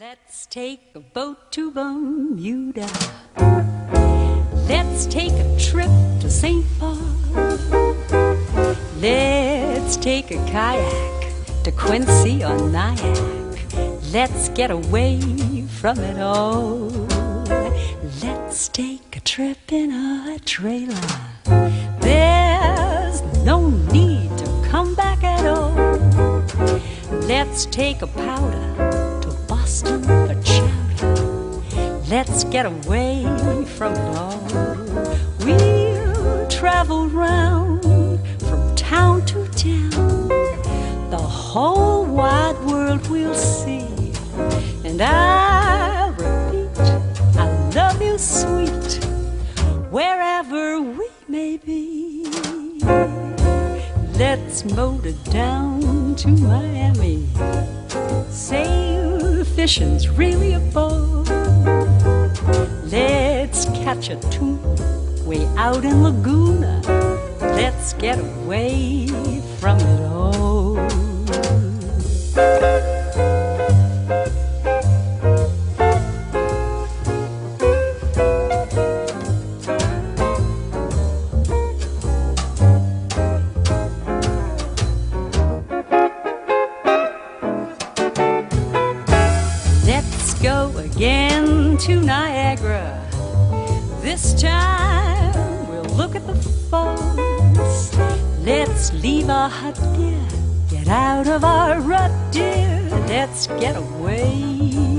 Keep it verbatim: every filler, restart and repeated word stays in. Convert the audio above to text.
Let's take a boat to Bermuda. Let's take a trip to Saint Paul. Let's take a kayak to Quincy or Nyack. Let's get away from it all. Let's take a trip in a trailer. There's no need to come back at all. Let's take a powder to Boston for chowder. Let's get away from it all. We'll travel round from town to town. The whole wide world we'll see. And I'll repeat, I love you, sweet, wherever we may be. Let's motor down to Miami. Sail fishing's really a bore. Let's catch a tune way out in Laguna. Let's get away from it all. Let's go again to Niagara. This time we'll look at the falls. Let's leave our hut, dear, get out of our rut, dear. Let's get away